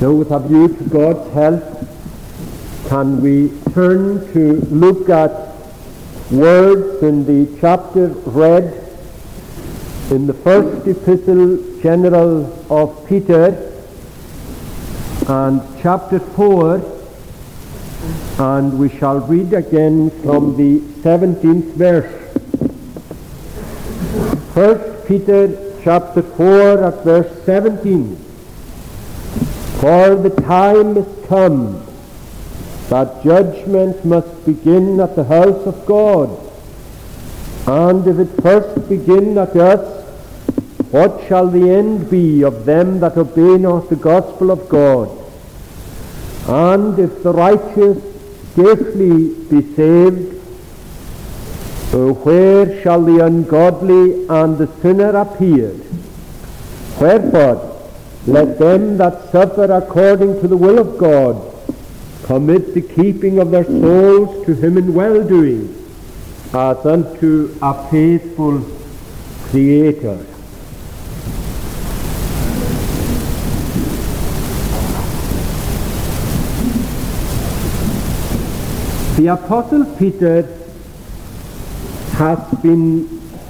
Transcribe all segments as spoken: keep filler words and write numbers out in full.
So with a view to God's help, can we turn to look at words in the chapter read in the first epistle general of Peter, and chapter four, and we shall read again from the seventeenth verse. First Peter chapter four at verse seventeen. For the time is come that judgment must begin at the house of God. And if it first begin at us, what shall the end be of them that obey not the gospel of God? And if the righteous scarcely be saved, so where shall the ungodly and the sinner appear? Wherefore, let them that suffer according to the will of God commit the keeping of their souls to him in well-doing, as unto a faithful Creator. The Apostle Peter has been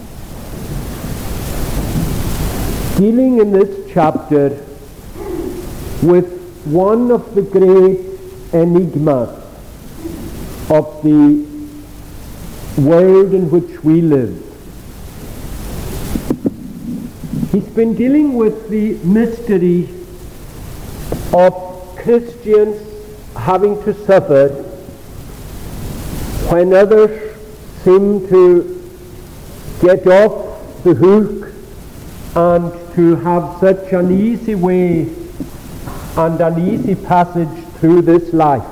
dealing in this chapter with one of the great enigmas of the world in which we live. He's been dealing with the mystery of Christians having to suffer when others seem to get off the hook and to have such an easy way and an easy passage through this life.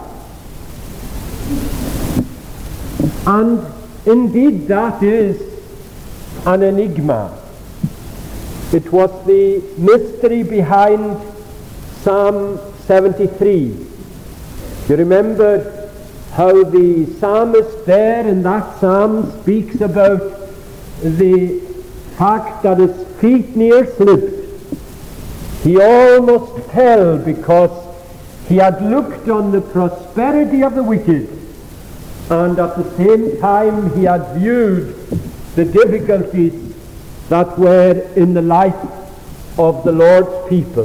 And indeed that is an enigma. It was the mystery behind Psalm seventy-three. You remember how the psalmist there in that psalm speaks about the fact that his feet near slipped. He almost fell because he had looked on the prosperity of the wicked, and at the same time he had viewed the difficulties that were in the life of the Lord's people.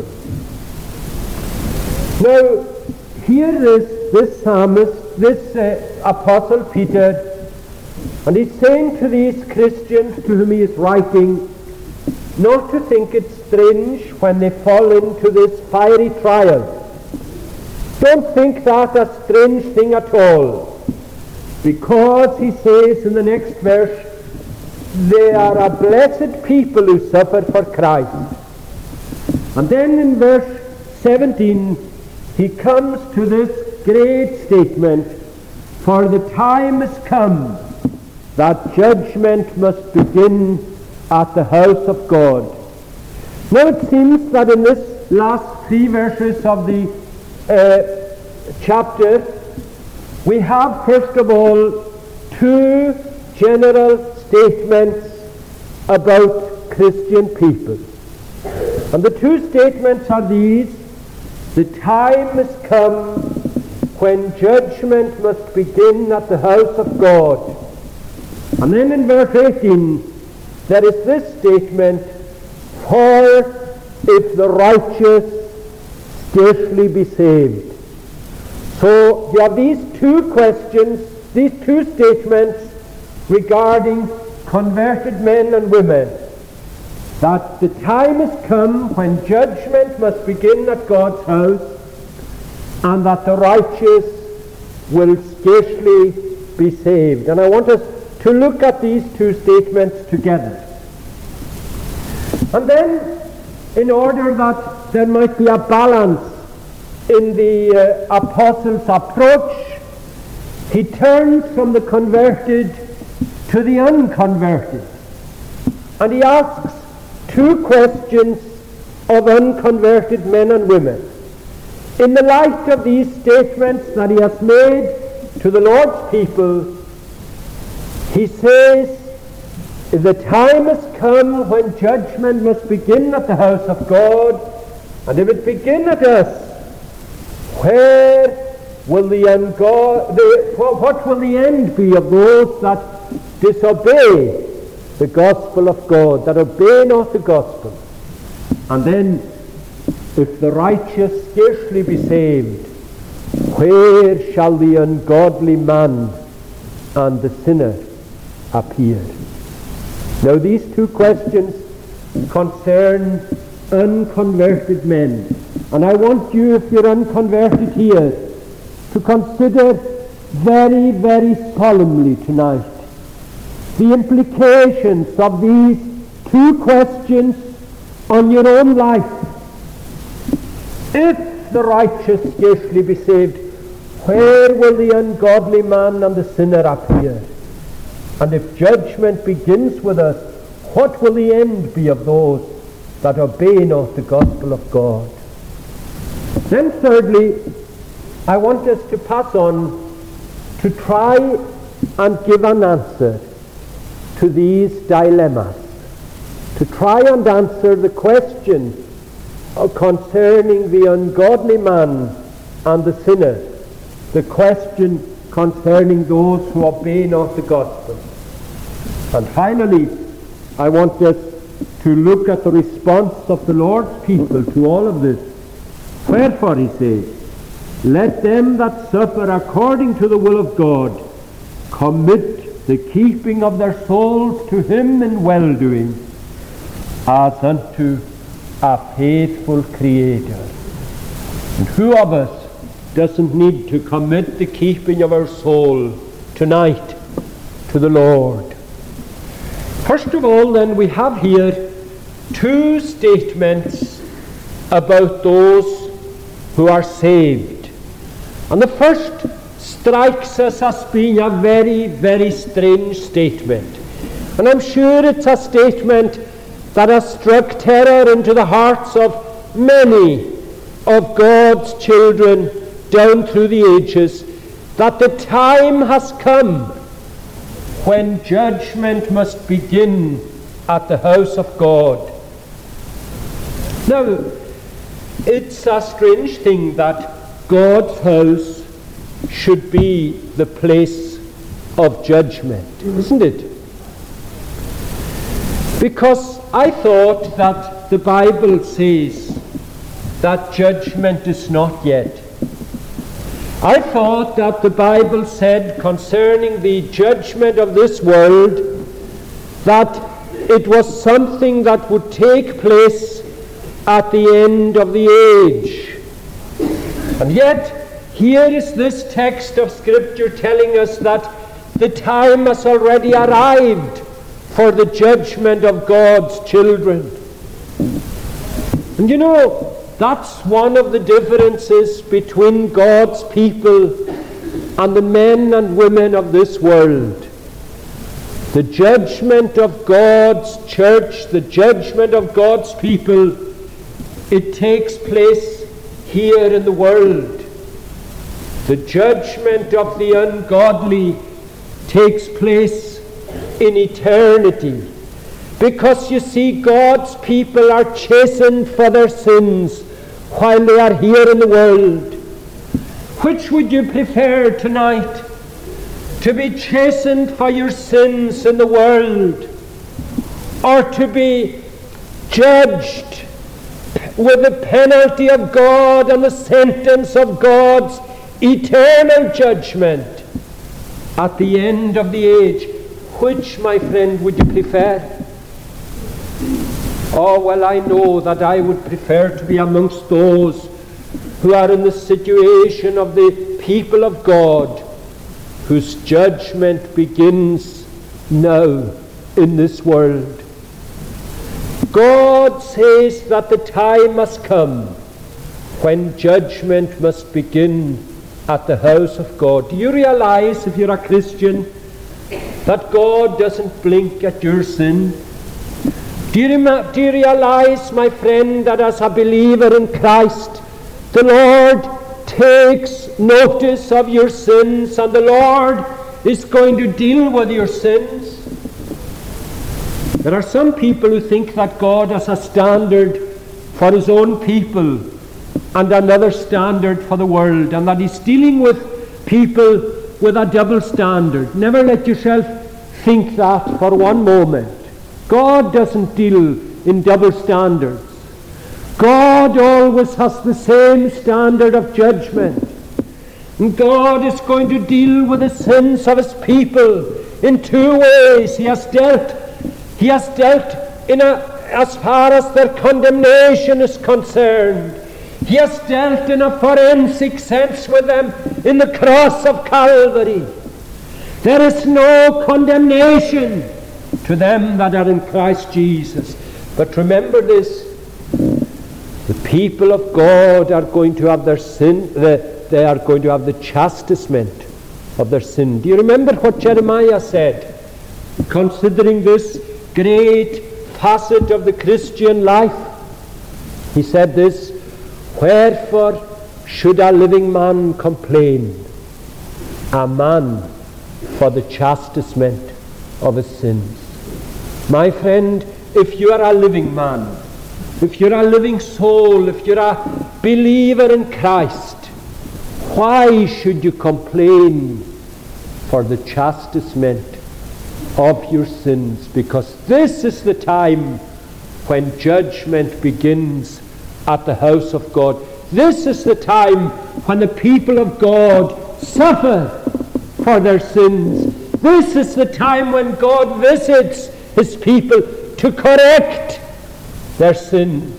Now, here is this psalmist, this uh, Apostle Peter, and he's saying to these Christians to whom he is writing not to think it strange when they fall into this fiery trial. Don't think that a strange thing at all, because he says in the next verse, they are a blessed people who suffer for Christ. And then in verse seventeen he comes to this great statement, for the time is come that judgment must begin at the house of God. Now it seems that in this last three verses of the uh, chapter we have first of all two general statements about Christian people. And the two statements are these: the time is come when judgment must begin at the house of God. And then in verse eighteen there is this statement, for if the righteous scarcely be saved. So you have these two questions, these two statements regarding converted men and women, that the time has come when judgment must begin at God's house, and that the righteous will scarcely be saved. And I want us to look at these two statements together. And then, in order that there might be a balance in the uh, apostle's approach, he turns from the converted to the unconverted. And he asks two questions of unconverted men and women. In the light of these statements that he has made to the Lord's people, he says, the time has come when judgment must begin at the house of God, and if it begin at us, Where will the ungod- the, what will the end be of those that disobey the gospel of God, that obey not the gospel? And then, if the righteous scarcely be saved, where shall the ungodly man and the sinner appear? Now these two questions concern unconverted men. And I want you, if you're unconverted here, to consider very, very solemnly tonight the implications of these two questions on your own life. If the righteous scarcely be saved, where will the ungodly man and the sinner appear? And if judgment begins with us, what will the end be of those that obey not the gospel of God? Then thirdly, I want us to pass on to try and give an answer to these dilemmas, to try and answer the question concerning the ungodly man and the sinner, the question concerning those who obey not the gospel. And finally, I want us to look at the response of the Lord's people to all of this. Wherefore, he says, let them that suffer according to the will of God commit the keeping of their souls to him in well-doing, as unto a faithful Creator. And who of us doesn't need to commit the keeping of our soul tonight to the Lord? First of all, then, we have here two statements about those who are saved. And the first strikes us as being a very, very strange statement. And I'm sure it's a statement that has struck terror into the hearts of many of God's children down through the ages, that the time has come when judgment must begin at the house of God. Now, it's a strange thing that God's house should be the place of judgment, isn't it? Because I thought that the Bible says that judgment is not yet. I thought that the Bible said concerning the judgment of this world that it was something that would take place at the end of the age. And yet, here is this text of Scripture telling us that the time has already arrived for the judgment of God's children. And you know, that's one of the differences between God's people and the men and women of this world. The judgment of God's church, the judgment of God's people, it takes place here in the world. The judgment of the ungodly takes place in eternity. Because you see, God's people are chastened for their sins while they are here in the world. Which would you prefer tonight? To be chastened for your sins in the world, or to be judged with the penalty of God and the sentence of God's eternal judgment at the end of the age? Which, my friend, would you prefer? Oh, well, I know that I would prefer to be amongst those who are in the situation of the people of God, whose judgment begins now in this world. God says that the time must come when judgment must begin at the house of God. Do you realize, if you're a Christian, that God doesn't blink at your sin? Do you, rem- do you realize, my friend, that as a believer in Christ, the Lord takes notice of your sins, and the Lord is going to deal with your sins? There are some people who think that God has a standard for his own people and another standard for the world, and that he's dealing with people with a double standard. Never let yourself think that for one moment. God doesn't deal in double standards. God always has the same standard of judgment. And God is going to deal with the sins of his people in two ways. He has dealt, he has dealt in a, as far as their condemnation is concerned. He has dealt in a forensic sense with them in the cross of Calvary. There is no condemnation to them that are in Christ Jesus. But remember this, the people of God are going to have their sin, the, they are going to have the chastisement of their sin. Do you remember what Jeremiah said, considering this great facet of the Christian life? He said this, wherefore should a living man complain, a man for the chastisement of his sins? My friend, if you are a living man, if you're a living soul, if you're a believer in Christ, why should you complain for the chastisement of your sins? Because this is the time when judgment begins at the house of God. This is the time when the people of God suffer for their sins. This is the time when God visits his people to correct their sins.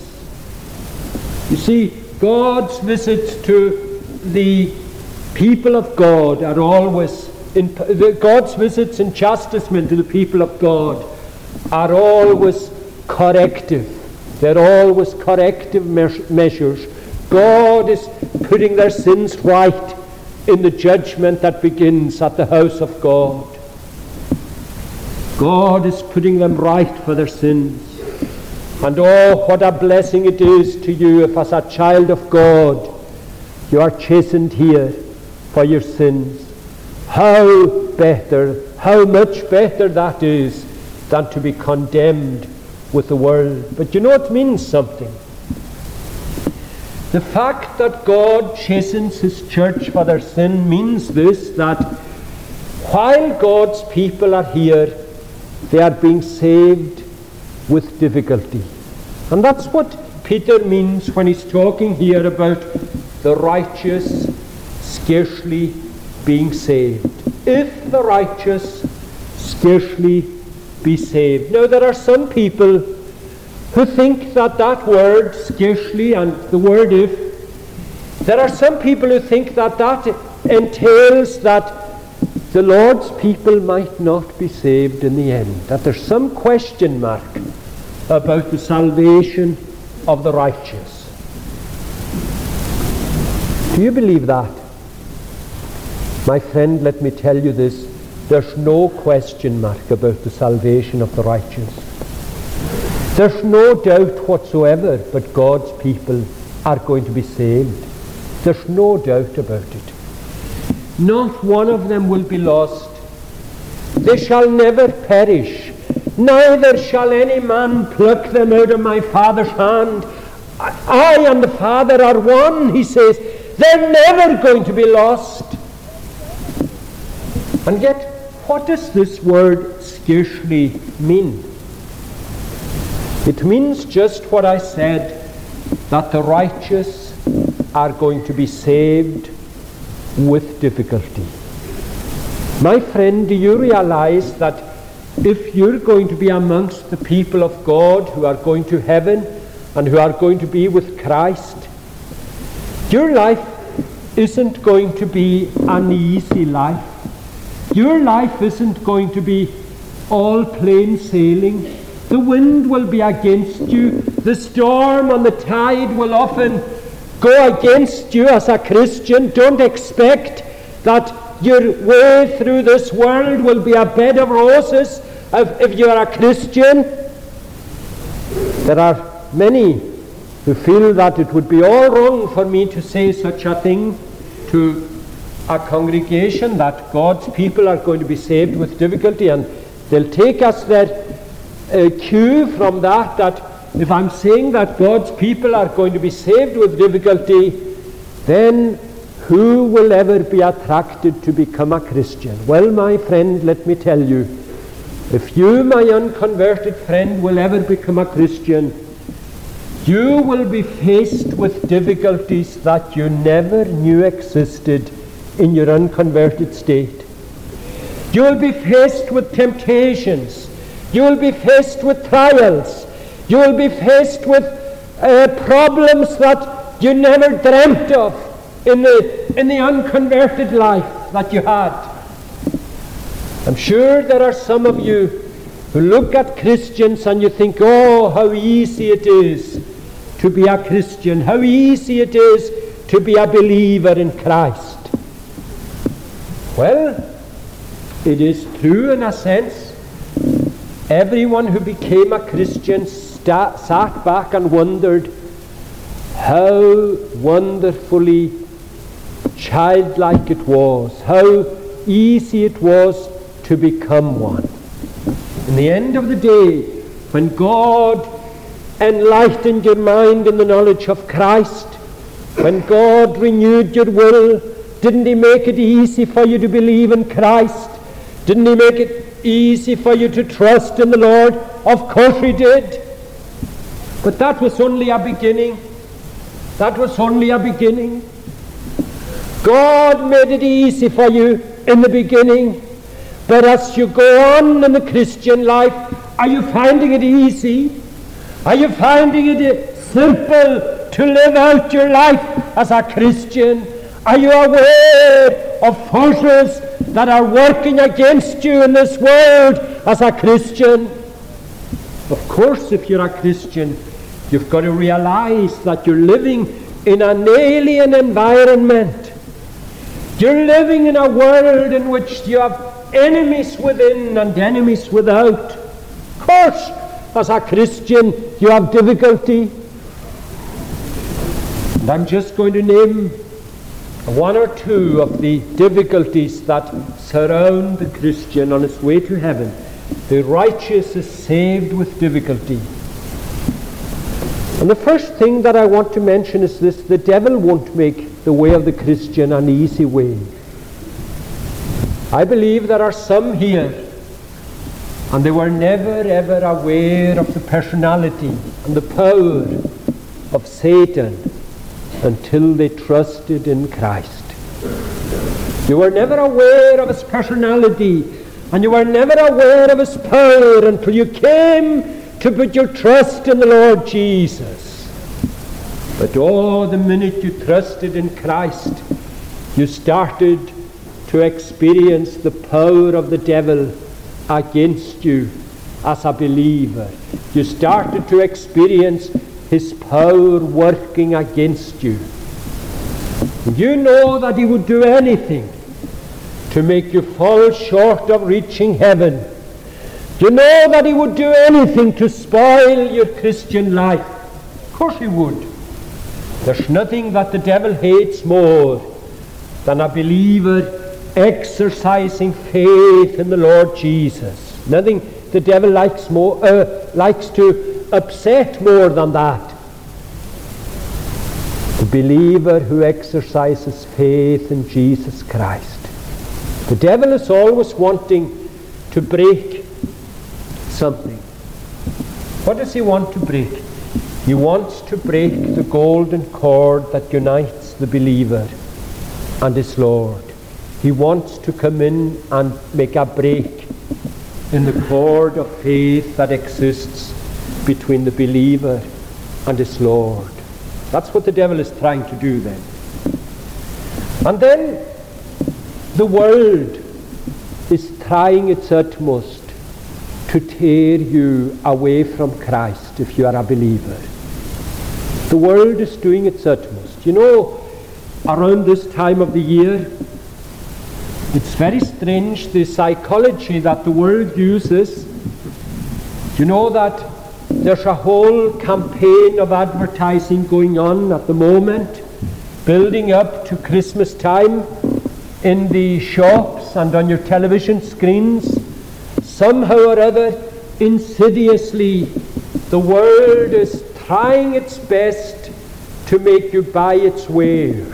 You see, God's visits to the people of God are always, in, God's visits and chastisement to the people of God are always corrective. They're always corrective me- measures. God is putting their sins right in the judgment that begins at the house of God. God is putting them right for their sins. And oh, what a blessing it is to you if as a child of God you are chastened here for your sins. How better, how much better that is than to be condemned with the world. But you know it means something. The fact that God chastens his church for their sin means this, that while God's people are here, they are being saved with difficulty. And that's what Peter means when he's talking here about the righteous scarcely being saved. If the righteous scarcely be saved. Now there are some people who think that that word scarcely and the word if, there are some people who think that that entails that the Lord's people might not be saved in the end, that there's some question mark about the salvation of the righteous. Do you believe that? My friend, let me tell you this, there's no question mark about the salvation of the righteous. There's no doubt whatsoever but God's people are going to be saved. There's no doubt about it. Not one of them will be lost. They shall never perish, neither shall any man pluck them out of my Father's hand. I and the Father are one, he says. They're never going to be lost. And yet, what does this word scarcely mean? It means just what I said, that the righteous are going to be saved with difficulty. My friend, do you realize that if you're going to be amongst the people of God who are going to heaven and who are going to be with Christ, your life isn't going to be an easy life. Your life isn't going to be all plain sailing. The wind will be against you. The storm and the tide will often go against you as a Christian. Don't expect that your way through this world will be a bed of roses if, if you are a Christian. There are many who feel that it would be all wrong for me to say such a thing to a congregation, that God's people are going to be saved with difficulty, and they'll take us their uh, cue from that, that if I'm saying that God's people are going to be saved with difficulty, then who will ever be attracted to become a Christian? Well, my friend, let me tell you, if you, my unconverted friend, will ever become a Christian, you will be faced with difficulties that you never knew existed in your unconverted state. You will be faced with temptations. You will be faced with trials. You will be faced with uh, problems that you never dreamt of in the, in the unconverted life that you had. I'm sure there are some of you who look at Christians and you think, oh, how easy it is to be a Christian, how easy it is to be a believer in Christ. Well, it is true in a sense. Everyone who became a Christian sta- sat back and wondered how wonderfully childlike it was, how easy it was to become one. In the end of the day, when God enlightened your mind in the knowledge of Christ, when God renewed your will, didn't He make it easy for you to believe in Christ? Didn't He make it easy for you to trust in the Lord? Of course He did. But that was only a beginning. That was only a beginning. God made it easy for you in the beginning. But as you go on in the Christian life, are you finding it easy? Are you finding it simple to live out your life as a Christian? Are you aware of forces that are working against you in this world as a Christian? Of course, if you're a Christian, you've got to realize that you're living in an alien environment. You're living in a world in which you have enemies within and enemies without. Of course, as a Christian, you have difficulty. And I'm just going to name one or two of the difficulties that surround the Christian on his way to heaven. The righteous is saved with difficulty. And the first thing that I want to mention is this: the devil won't make the way of the Christian an easy way. I believe there are some here, and they were never ever aware of the personality and the power of Satan until they trusted in Christ. You were never aware of his personality, and you were never aware of his power until you came to put your trust in the Lord Jesus. But oh, the minute you trusted in Christ, you started to experience the power of the devil against you as a believer. You started to experience his power working against you. And you know that he would do anything to make you fall short of reaching heaven. You know that he would do anything to spoil your Christian life. Of course he would. There's nothing that the devil hates more than a believer exercising faith in the Lord Jesus. Nothing the devil likes more, uh, likes to upset more than that. The believer who exercises faith in Jesus Christ. The devil is always wanting to break something. What does he want to break? He wants to break the golden cord that unites the believer and his Lord. He wants to come in and make a break in the cord of faith that exists between the believer and his Lord. That's what the devil is trying to do then. And then the world is trying its utmost to tear you away from Christ if you are a believer. The world is doing its utmost. You know, around this time of the year, it's very strange, the psychology that the world uses. You know that there's a whole campaign of advertising going on at the moment, building up to Christmas time in the shops and on your television screens. Somehow or other, insidiously, the world is trying its best to make you buy its wares.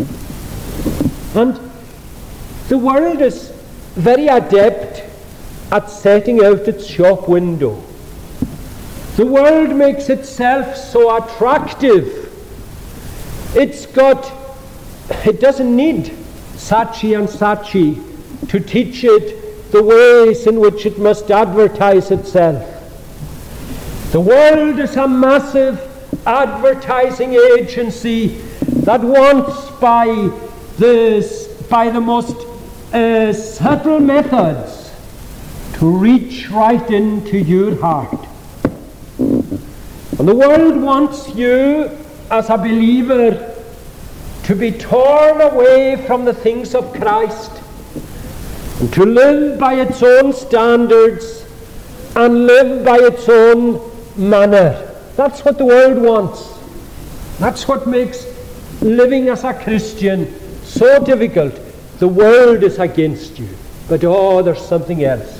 And the world is very adept at setting out its shop window. The world makes itself so attractive. It's got, it doesn't need Saatchi and Saatchi to teach it the ways in which it must advertise itself. The world is a massive advertising agency that wants by the, by the most uh, subtle methods to reach right into your heart. And the world wants you as a believer to be torn away from the things of Christ and to live by its own standards and live by its own manner. That's what the world wants. That's what makes living as a Christian so difficult. The world is against you, but oh, there's something else.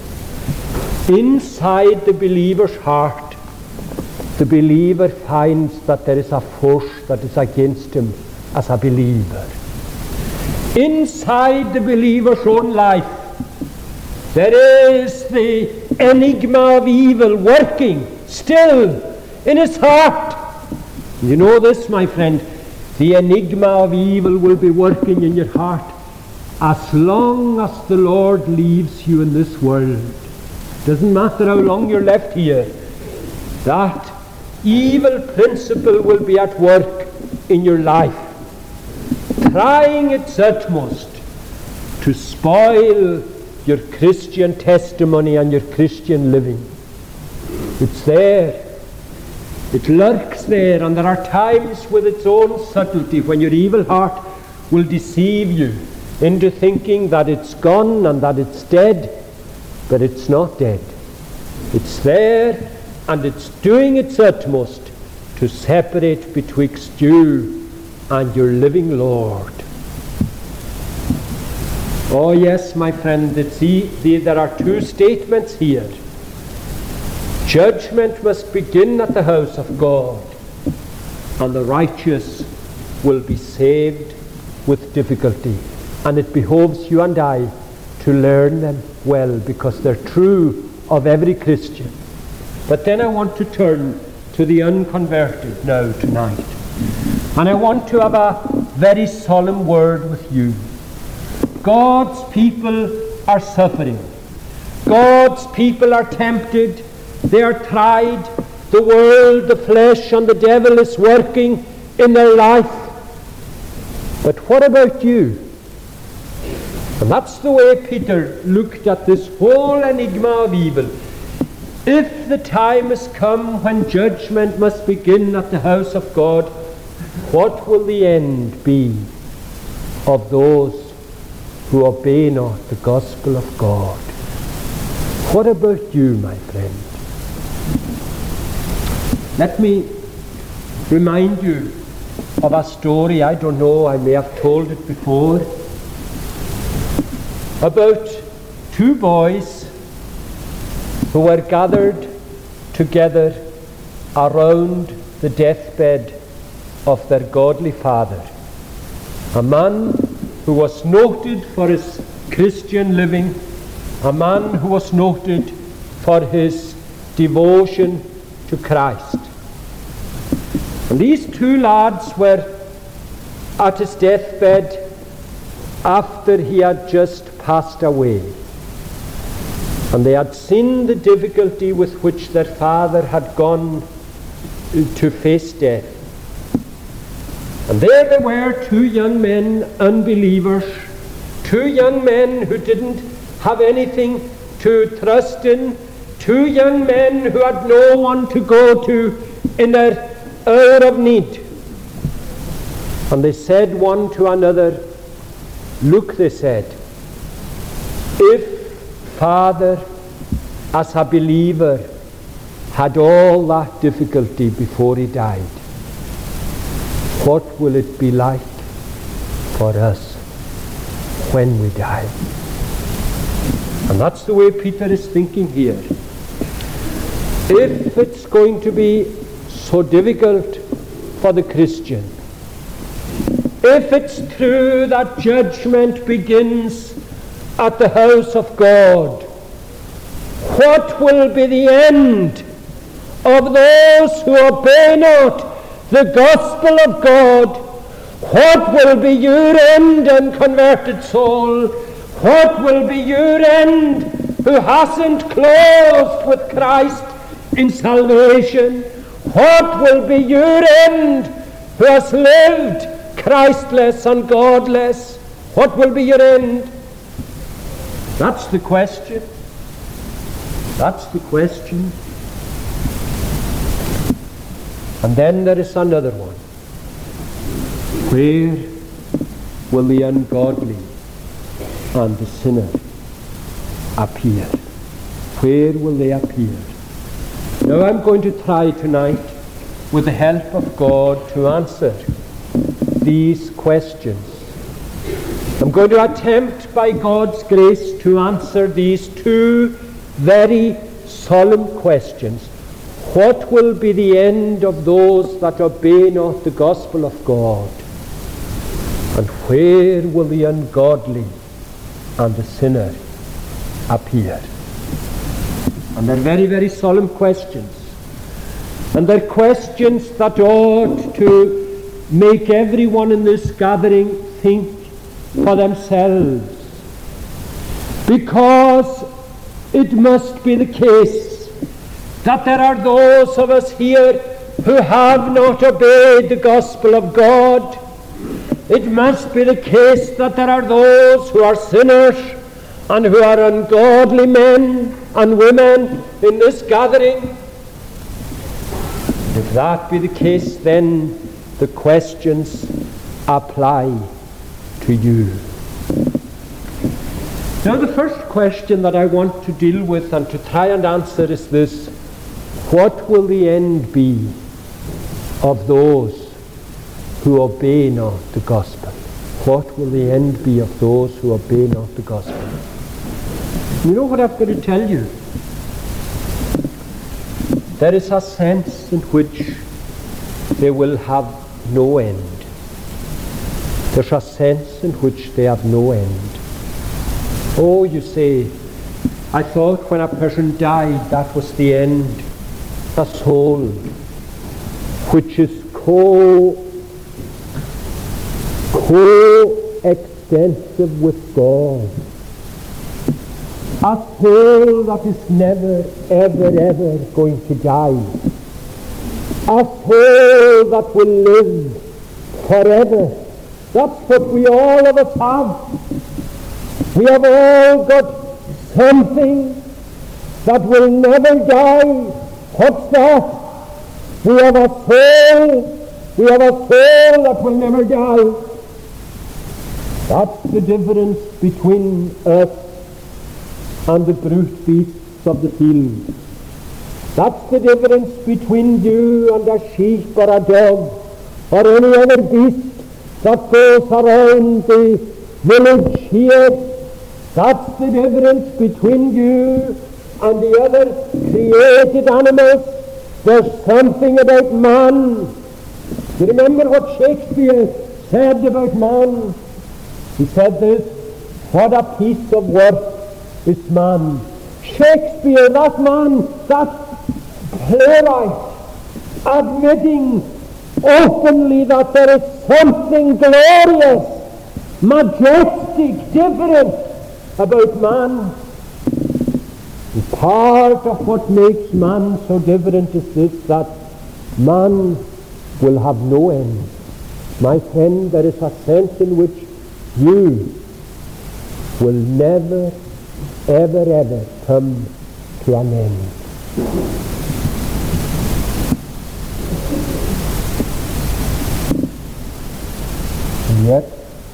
Inside the believer's heart, the believer finds that there is a force that is against him as a believer. Inside the believer's own life, there is the enigma of evil working still in his heart. You know this, my friend, the enigma of evil will be working in your heart as long as the Lord leaves you in this world. Doesn't matter how long you're left here. That evil principle will be at work in your life, trying its utmost to spoil your Christian testimony and your Christian living. It's there. It lurks there, and there are times with its own subtlety when your evil heart will deceive you into thinking that it's gone and that it's dead, but it's not dead. It's there, and it's doing its utmost to separate betwixt you and your living Lord. Oh yes, my friend, it's e- there are two statements here. Judgment must begin at the house of God, and the righteous will be saved with difficulty. And it behoves you and I to learn them well, because they're true of every Christian. But then I want to turn to the unconverted now tonight. And I want to have a very solemn word with you. God's people are suffering. God's people are tempted. They are tried. The world, the flesh, and the devil is working in their life. But what about you? And that's the way Peter looked at this whole enigma of evil. If the time has come when judgment must begin at the house of God, what will the end be of those who obey not the gospel of God? What about you, my friend? Let me remind you of a story. I don't know, I may have told it before, about two boys who were gathered together around the deathbed of their godly father, a man who was noted for his Christian living, a man who was noted for his devotion to Christ. And these two lads were at his deathbed after he had just passed away. And they had seen the difficulty with which their father had gone to face death. And there they were, two young men, unbelievers, two young men who didn't have anything to trust in, two young men who had no one to go to in their hour of need. And they said one to another, "Look," they said, "if Father, as a believer, had all that difficulty before he died, what will it be like for us when we die?" And that's the way Peter is thinking here. if it's going to be so difficult for the Christian, if it's true that judgment begins at the house of God, what will be the end of those who obey not the gospel of God? What will be your end, unconverted soul? What will be your end who hasn't closed with Christ in salvation? What will be your end who has lived Christless and godless? What will be your end? That's the question. That's the question. And then there is another one. Where will the ungodly and the sinner appear? Where will they appear? Now I'm going to try tonight, with the help of God, to answer these questions. I'm going to attempt by God's grace to answer these two very solemn questions. What will be the end of those that obey not the gospel of God? And where will the ungodly and the sinner appear? And they're very, very solemn questions. And they're questions that ought to make everyone in this gathering think for themselves. Because it must be the case that there are those of us here who have not obeyed the gospel of God. It must be the case that there are those who are sinners and who are ungodly men and women in this gathering. If that be the case, then the questions apply to you. Now, the first question that I want to deal with and to try and answer is this: what will the end be of those who obey not the gospel? What will the end be of those who obey not the gospel? You know what I've got to tell you? There is a sense in which they will have no end. There's a sense in which they have no end. Oh, you say, I thought when a person died that was the end. A soul which is co co-extensive with God. A soul that is never, ever, ever going to die. A soul that will live forever. That's what we all of us have. We have all got something that will never die. What's that? We have a soul. We have a soul that will never die. That's the difference between us and the brute beasts of the field. That's the difference between you and a sheep or a dog or any other beast that goes around the village here. That's the difference between you and the other created animals. There's something about man. You remember what Shakespeare said about man? He said this: what a piece of work is man. Shakespeare, that man, that playwright, admitting openly that there is something glorious, majestic, different about man. And part of what makes man so different is this, that man will have no end. My friend, there is a sense in which you will never, ever, ever come to an end. And yet,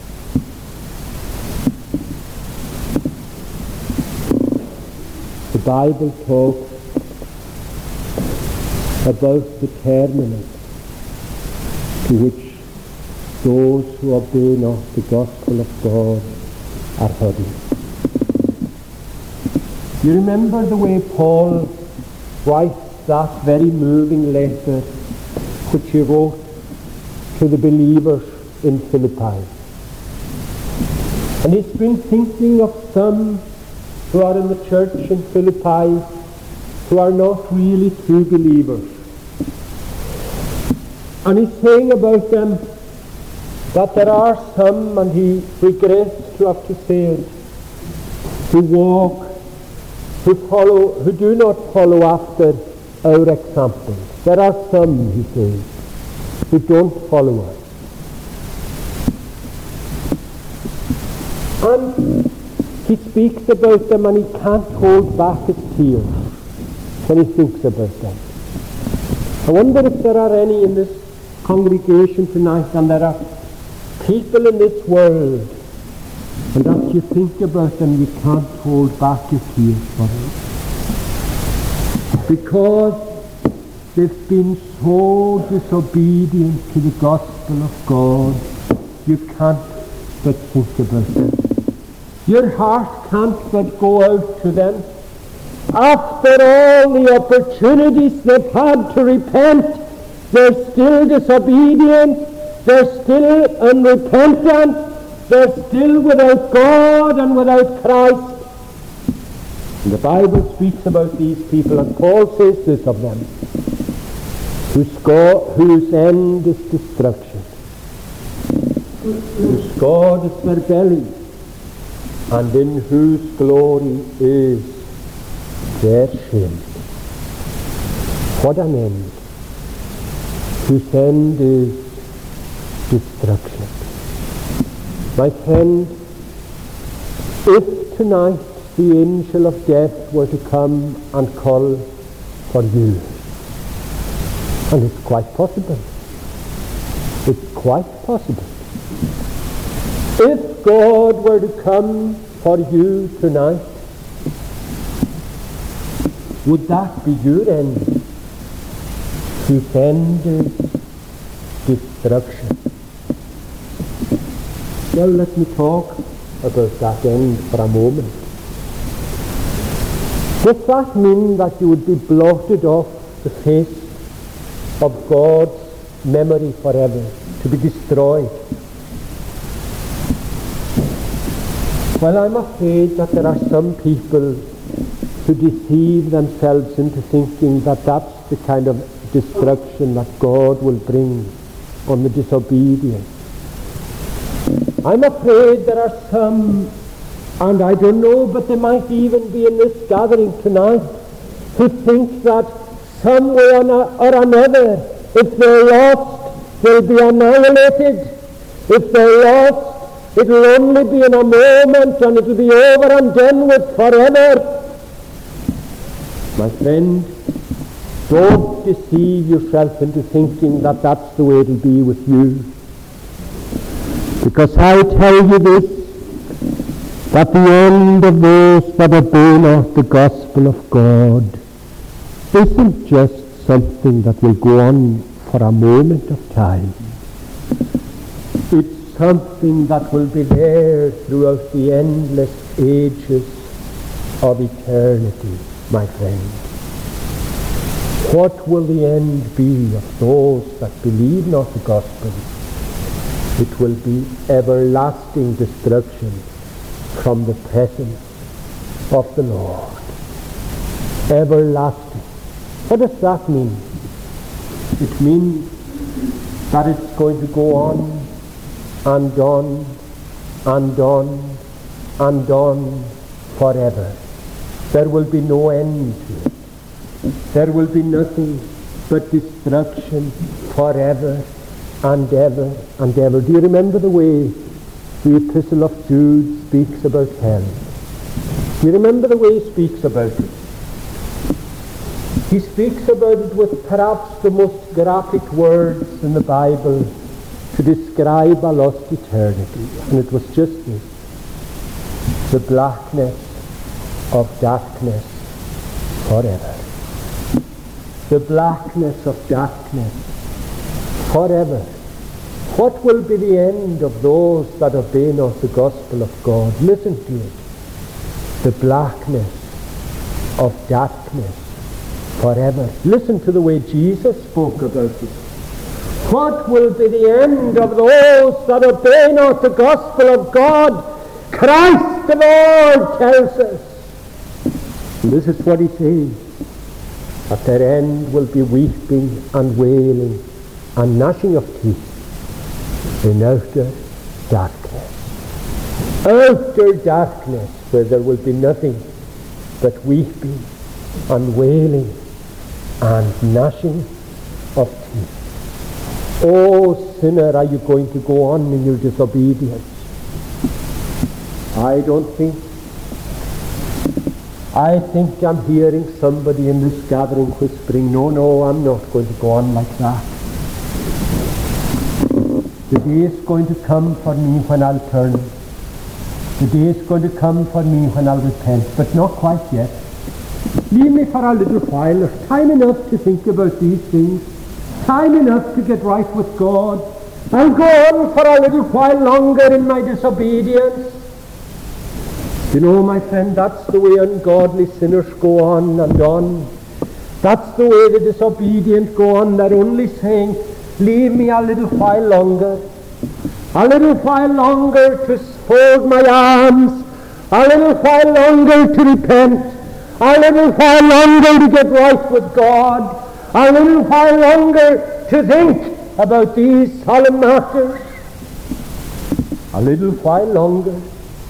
the Bible talks about the terminus to which those who obey not the gospel of God are heading. You remember the way Paul writes that very moving letter which he wrote to the believers in Philippi. And he's been thinking of some who are in the church in Philippi who are not really true believers. And he's saying about them that there are some, and he regrets to have to say it, who walk, who follow, who do not follow after our example. There are some, he says, who don't follow us. And he speaks about them, and he can't hold back his tears when he thinks about them. I wonder if there are any in this congregation tonight, and there are people in this world, and as you think about them, you can't hold back your tears for them, because they've been so disobedient to the gospel of God. You can't but think about them. Your heart can't but go out to them. After all the opportunities they've had to repent, they're still disobedient, they're still unrepentant, they're still without God and without Christ. And the Bible speaks about these people, and Paul says this of them, whose, God, whose end is destruction, whose God is their belly, and in whose glory is their shame. What an end! Whose end is destruction. My friend, if tonight the angel of death were to come and call for you, and it's quite possible, it's quite possible, if God were to come for you tonight, would that be your end? Whose end is destruction. Well, let me talk about that end for a moment. Does that mean that you would be blotted off the face of God's memory forever, to be destroyed? Well, I'm afraid that there are some people who deceive themselves into thinking that that's the kind of destruction that God will bring on the disobedient. I'm afraid there are some, and I don't know, but they might even be in this gathering tonight, who think that some way or another, if they're lost, they'll be annihilated. If they're lost, it'll only be in a moment, and it'll be over and done with forever. My friend, don't deceive yourself into thinking that that's the way it'll be with you. Because I tell you this, that the end of those that obey not the gospel of God isn't just something that will go on for a moment of time. It's something that will be there throughout the endless ages of eternity, my friend. What will the end be of those that believe not the gospel? It will be everlasting destruction from the presence of the Lord. Everlasting. What does that mean? It means that it's going to go on and on and on and on forever. There will be no end to it. There will be nothing but destruction forever and ever and ever. Do you remember the way the Epistle of Jude speaks about hell? Do you remember the way he speaks about it? He speaks about it with perhaps the most graphic words in the Bible to describe a lost eternity. And it was just this: the blackness of darkness forever. The blackness of darkness forever. What will be the end of those that obey not the gospel of God? Listen to it. The blackness of darkness forever. Listen to the way Jesus spoke about it. What will be the end of those that obey not the gospel of God? Christ the Lord tells us. And this is what he says. At their end will be weeping and wailing and gnashing of teeth in outer darkness. Outer darkness, where there will be nothing but weeping and wailing and gnashing of teeth. Oh, sinner, are you going to go on in your disobedience? I don't think. I think I'm hearing somebody in this gathering whispering, no, no, I'm not going to go on like that. The day is going to come for me when I'll turn. The day is going to come for me when I'll repent, but not quite yet. Leave me for a little while. There's time enough to think about these things. Time enough to get right with God. I'll go on for a little while longer in my disobedience. You know, my friend, that's the way ungodly sinners go on and on. That's the way the disobedient go on. They're only saying, leave me a little while longer. A little while longer to fold my arms. A little while longer to repent. A little while longer to get right with God. A little while longer to think about these solemn matters. A little while longer.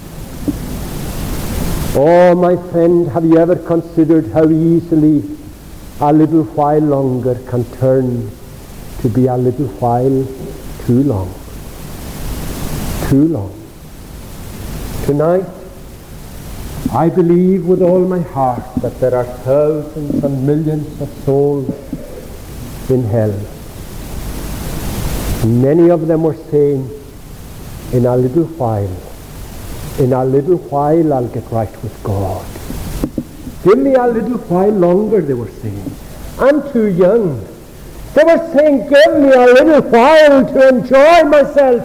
Oh, my friend, have you ever considered how easily a little while longer can turn to be a little while too long? Too long. Tonight, I believe with all my heart that there are thousands and millions of souls in hell. And many of them were saying, in a little while, in a little while I'll get right with God. Give me a little while longer, they were saying. I'm too young. They were saying, give me a little while to enjoy myself.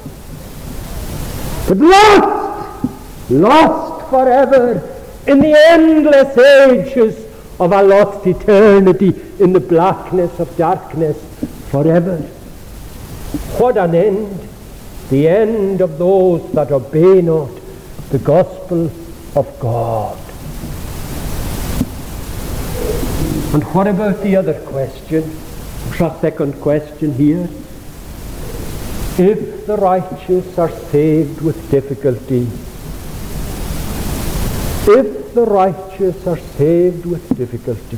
But lost, lost forever in the endless ages of a lost eternity in the blackness of darkness forever. What an end! The end of those that obey not the gospel of God. And what about the other question? There's a second question here. If the righteous are saved with difficulty, if the righteous are saved with difficulty,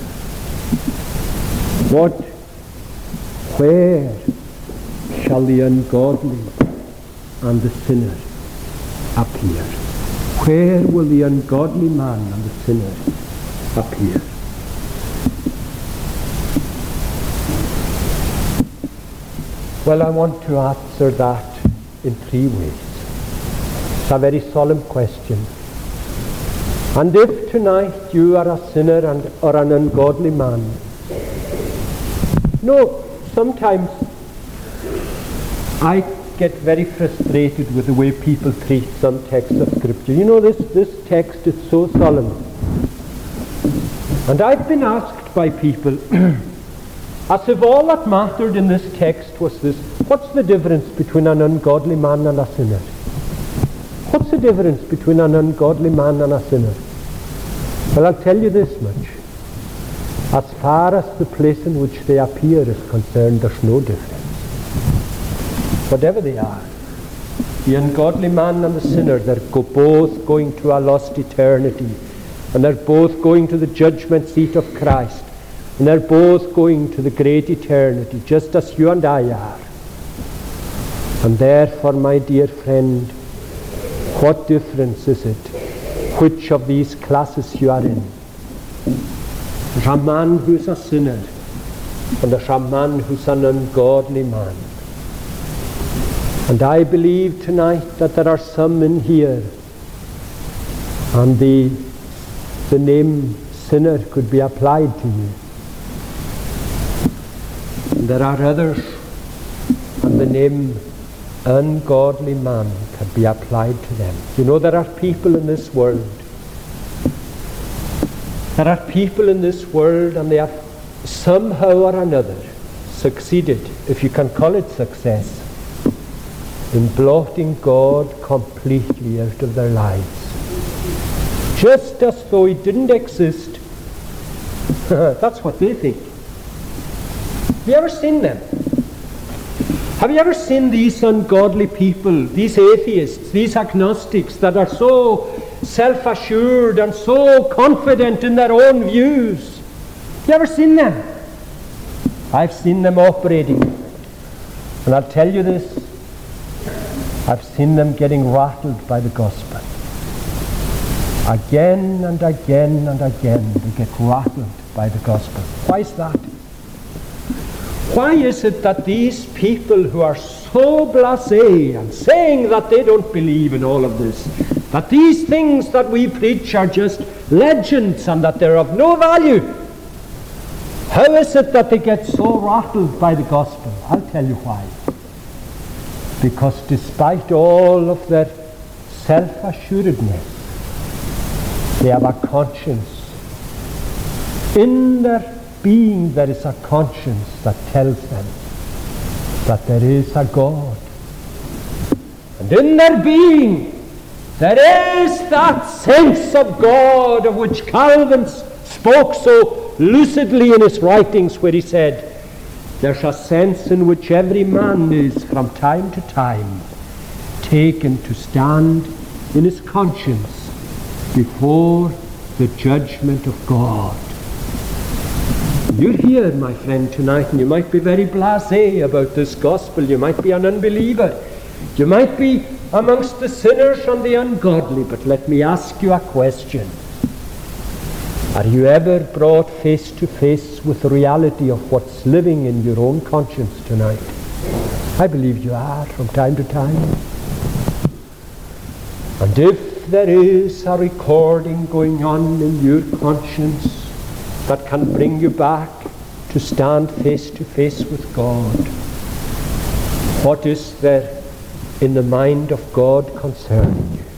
what, where shall the ungodly and the sinner appear? Where will the ungodly man and the sinner appear? Well, I want to answer that in three ways. It's a very solemn question. And if tonight you are a sinner and, or an ungodly man, no, sometimes I get very frustrated with the way people treat some texts of Scripture. You know, this, this text is so solemn. And I've been asked by people, as if all that mattered in this text was this, what's the difference between an ungodly man and a sinner? What's the difference between an ungodly man and a sinner? Well, I'll tell you this much. As far as the place in which they appear is concerned, there's no difference. Whatever they are, the ungodly man and the sinner, they're go both going to a lost eternity, and they're both going to the judgment seat of Christ, and they're both going to the great eternity, just as you and I are. And therefore, my dear friend, what difference is it which of these classes you are in? There's a man who's a sinner, and there's a man who's an ungodly man. And I believe tonight that there are some in here, and the, the name sinner could be applied to you. And there are others, and the name ungodly man can be applied to them. You know, there are people in this world There are people in this world, and they have somehow or another succeeded, if you can call it success, in blotting God completely out of their lives. Just as though he didn't exist. That's what they think. Have you ever seen them? Have you ever seen these ungodly people, these atheists, these agnostics that are so self-assured and so confident in their own views? Have you ever seen them? I've seen them operating. And I'll tell you this, I've seen them getting rattled by the gospel. Again and again and again they get rattled by the gospel. Why is that? Why is it that these people who are so blasé and saying that they don't believe in all of this, that these things that we preach are just legends and that they're of no value, how is it that they get so rattled by the gospel? I'll tell you why. Because despite all of their self-assuredness, they have a conscience. In their being there is a conscience that tells them that there is a God. And in their being there is that sense of God of which Calvin spoke so lucidly in his writings, where he said, there's a sense in which every man is from time to time taken to stand in his conscience before the judgment of God. You're here, my friend, tonight, and you might be very blasé about this gospel. You might be an unbeliever. You might be amongst the sinners and the ungodly. But let me ask you a question. Are you ever brought face to face with the reality of what's living in your own conscience tonight? I believe you are from time to time. And if there is a recording going on in your conscience that can bring you back to stand face to face with God, what is there in the mind of God concerning you?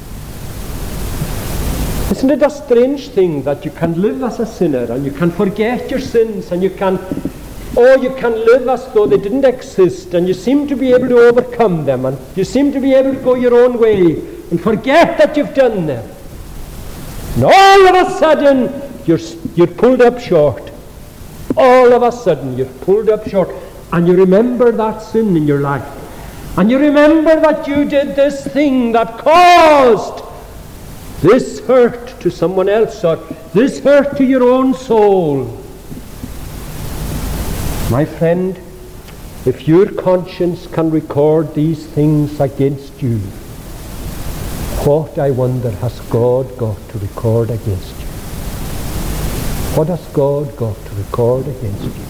Isn't it a strange thing that you can live as a sinner and you can forget your sins and you can, or you can live as though they didn't exist, and you seem to be able to overcome them, and you seem to be able to go your own way and forget that you've done them. And all of a sudden you're, you're pulled up short. All of a sudden you're pulled up short, and you remember that sin in your life, and you remember that you did this thing that caused this hurt to someone else, or this hurt to your own soul. My friend, if your conscience can record these things against you, what, I wonder, has God got to record against you? What has God got to record against you?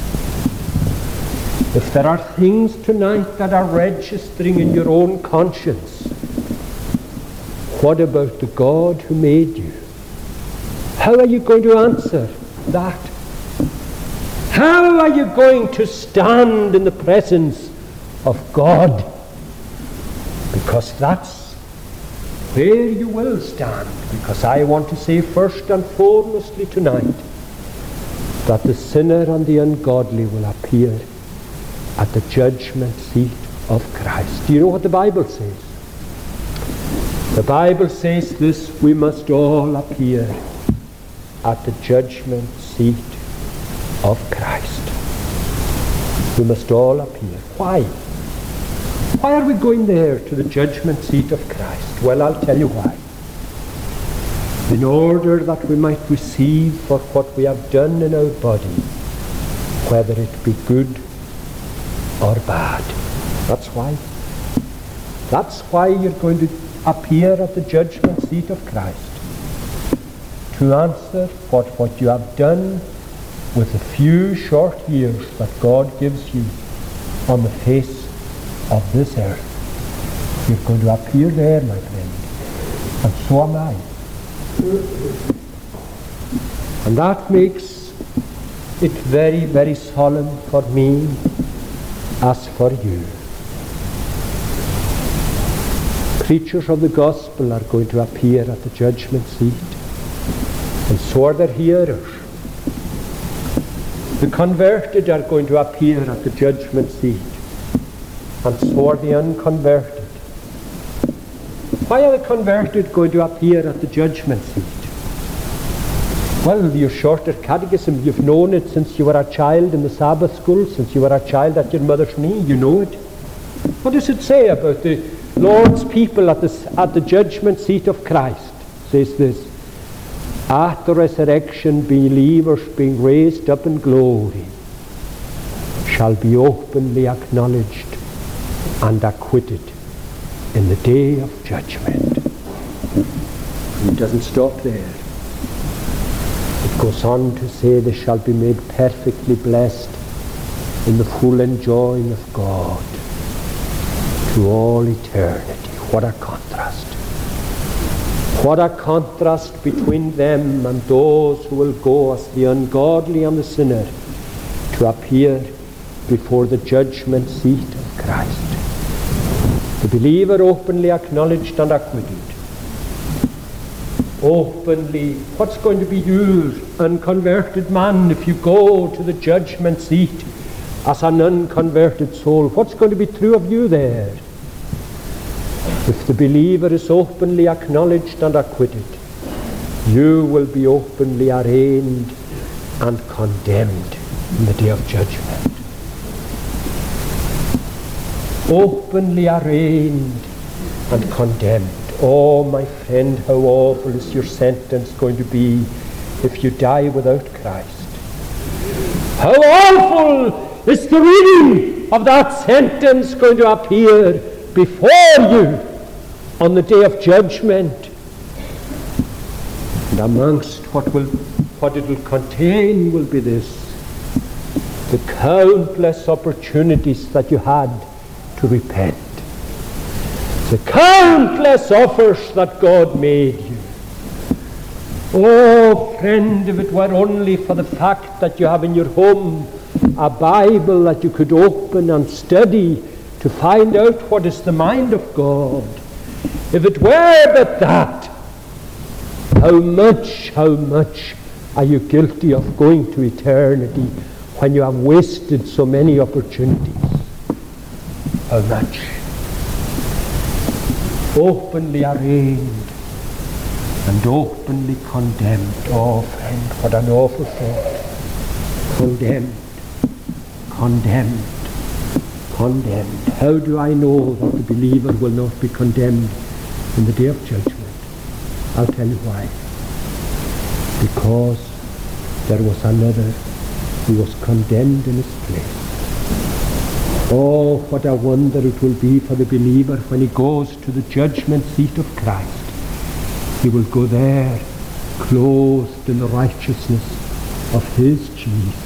If there are things tonight that are registering in your own conscience, what about the God who made you? How are you going to answer that? How are you going to stand in the presence of God? Because that's where you will stand. Because I want to say first and foremostly tonight that the sinner and the ungodly will appear at the judgment seat of Christ. Do you know what the Bible says? The Bible says this: we must all appear at the judgment seat of Christ. We must all appear. Why? Why are we going there, to the judgment seat of Christ? Well, I'll tell you why. In order that we might receive for what we have done in our body, whether it be good or bad. That's why. That's why you're going to appear at the judgment seat of Christ, to answer for what you have done with the few short years that God gives you on the face of this earth. You're going to appear there, my friend, and so am I. And that makes it very, very solemn for me as for you. Preachers of the gospel are going to appear at the judgment seat. And so are their hearers. The converted are going to appear at the judgment seat, and so are the unconverted. Why are the converted going to appear at the judgment seat? Well, your shorter catechism, you've known it since you were a child in the Sabbath school, since you were a child at your mother's knee, you know it. What does it say about the Lord's people at the, at the judgment seat of Christ? It says this: at the resurrection, believers being raised up in glory shall be openly acknowledged and acquitted in the day of judgment. And it doesn't stop there. It goes on to say they shall be made perfectly blessed in the full enjoying of God to all eternity. What a contrast. What a contrast between them and those who will go as the ungodly and the sinner to appear before the judgment seat of Christ. The believer openly acknowledged and acquitted. Openly, what's going to be yours, unconverted man, if you go to the judgment seat as an unconverted soul? What's going to be true of you there? If the believer is openly acknowledged and acquitted, you will be openly arraigned and condemned in the day of judgment. Openly arraigned and condemned. Oh, my friend, how awful is your sentence going to be if you die without Christ. How awful is the reading of that sentence going to appear before you on the day of judgment. And amongst what will what it will contain will be this: the countless opportunities that you had to repent, the countless offers that God made you. Oh, friend, if it were only for the fact that you have in your home a Bible that you could open and study to find out what is the mind of God. If it were but that, how much, how much are you guilty of going to eternity when you have wasted so many opportunities? How much? Openly arraigned and openly condemned. Oh, friend, what an awful thought. Condemned, condemned, condemned. How do I know that the believer will not be condemned in the day of judgment? I'll tell you why. Because there was another who was condemned in his place. Oh, what a wonder it will be for the believer when he goes to the judgment seat of Christ. He will go there clothed in the righteousness of his Jesus.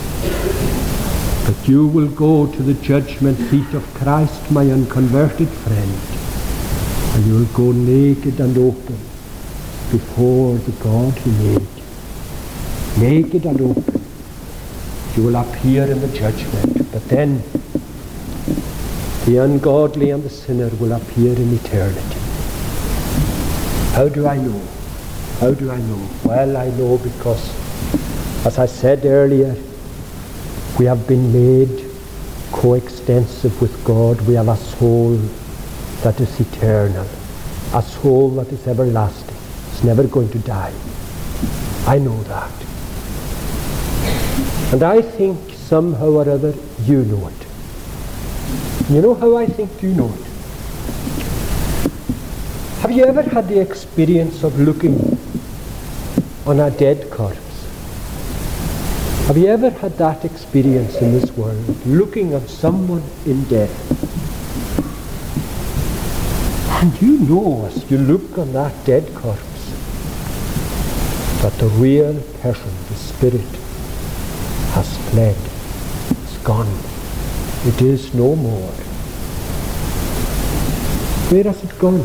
But you will go to the judgment seat of Christ, my unconverted friend, and you will go naked and open before the God who made you. Naked and open. You will appear in the judgment, but then the ungodly and the sinner will appear in eternity. How do I know? How do I know? Well, I know because, as I said earlier, we have been made coextensive with God. We have a soul that is eternal, a soul that is everlasting. It's never going to die. I know that. And I think somehow or other you know it. You know how I think you know it? Have you ever had the experience of looking on a dead corpse? Have you ever had that experience in this world, looking on someone in death? And you know as you look on that dead corpse that the real person, the spirit, has fled. It's gone. It is no more. Where has it gone?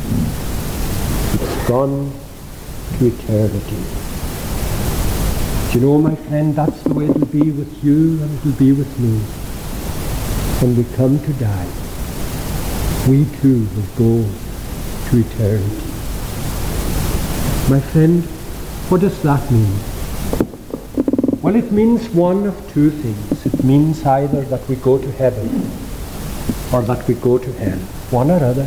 It's gone to eternity. Do you know, my friend, that's the way it will be with you and it will be with me. When we come to die, we too will go to eternity. My friend, What does that mean? Well, it means one of two things. It means either that we go to heaven or that we go to hell. One or other.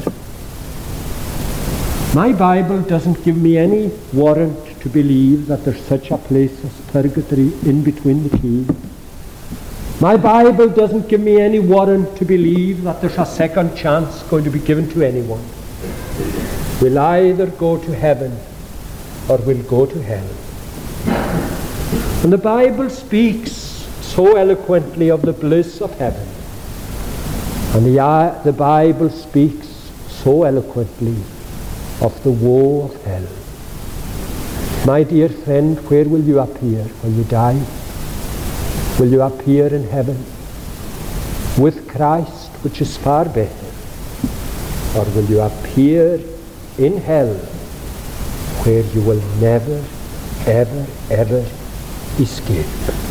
My Bible doesn't give me any warrant to believe that there's such a place as purgatory in between the two. My Bible doesn't give me any warrant to believe that there's a second chance going to be given to anyone. We'll either go to heaven or we'll go to hell. And the Bible speaks so eloquently of the bliss of heaven. And the, uh, the Bible speaks so eloquently of the woe of hell. My dear friend, where will you appear when you die? Will you appear in heaven with Christ, which is far better? Or will you appear in hell, where you will never, ever, ever escape?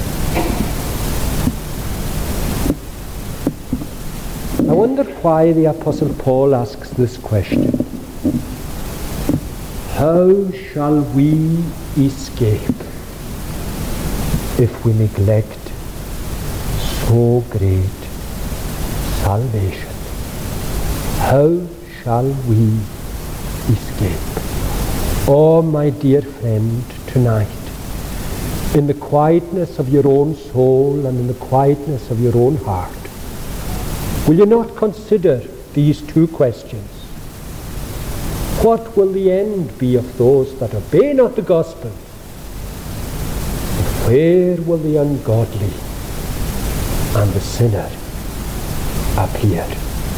I wonder why the Apostle Paul asks this question. How shall we escape if we neglect so great salvation? How shall we escape? Oh, my dear friend, tonight, in the quietness of your own soul and in the quietness of your own heart, will you not consider these two questions? What will the end be of those that obey not the gospel? And where will the ungodly and the sinner appear?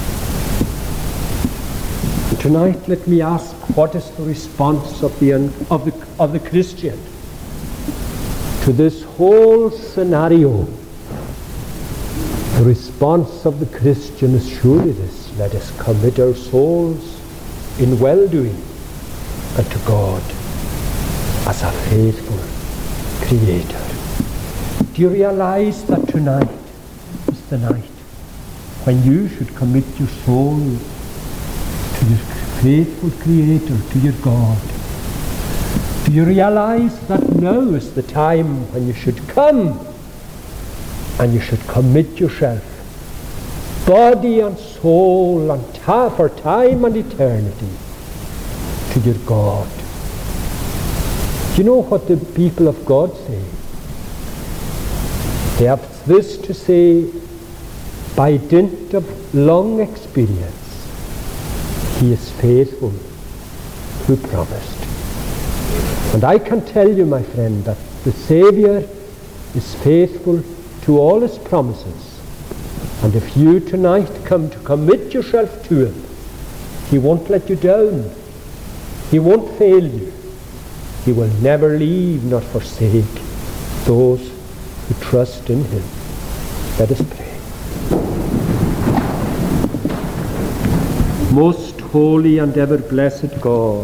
And tonight, let me ask, what is the response of the, un- of the, of the Christian to this whole scenario? The response of the Christian is surely this: let us commit our souls in well-doing unto God as a faithful Creator. Do you realize that tonight is the night when you should commit your soul to your faithful Creator, to your God? Do you realize that now is the time when you should come and you should commit yourself, body and soul, and ta- for time and eternity, to your God? Do you know what the people of God say? They have this to say: by dint of long experience, He is faithful who promised. And I can tell you, my friend, that the Saviour is faithful to all His promises. And if you tonight come to commit yourself to Him, He won't let you down. He won't fail you. He will never leave nor forsake those who trust in Him. Let us pray. Most holy and ever blessed God,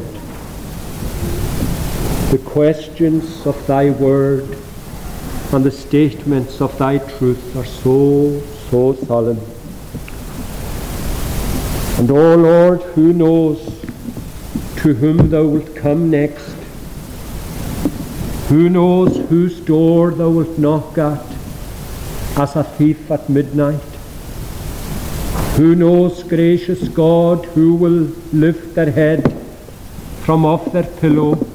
the questions of Thy Word and the statements of Thy truth are so, so solemn. And oh Lord, who knows to whom Thou wilt come next? Who knows whose door Thou wilt knock at as a thief at midnight? Who knows, gracious God, who will lift their head from off their pillow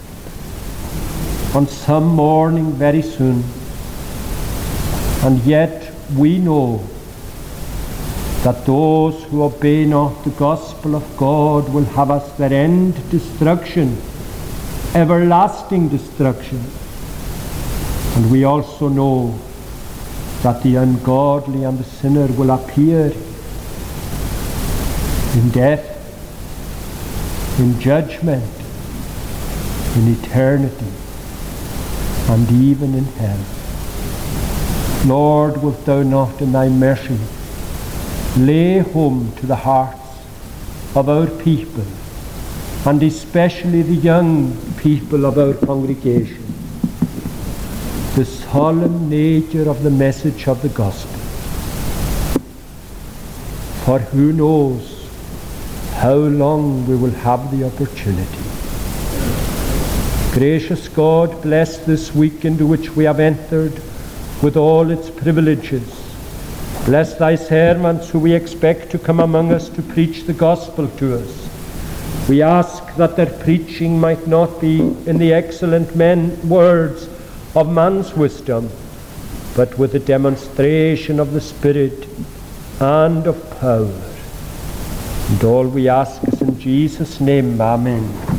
on some morning very soon? And yet we know that those who obey not the gospel of God will have as their end destruction, everlasting destruction. And we also know that the ungodly and the sinner will appear in death, in judgment, in eternity, and even in hell. Lord, wilt Thou not in Thy mercy lay home to the hearts of our people, and especially the young people of our congregation, the solemn nature of the message of the gospel? For who knows how long we will have the opportunity. Gracious God, bless this week into which we have entered with all its privileges. Bless thy servants who we expect to come among us to preach the gospel to us. We ask that their preaching might not be in the excellent men words of man's wisdom, but with a demonstration of the Spirit and of power. And all we ask is in Jesus' name. Amen.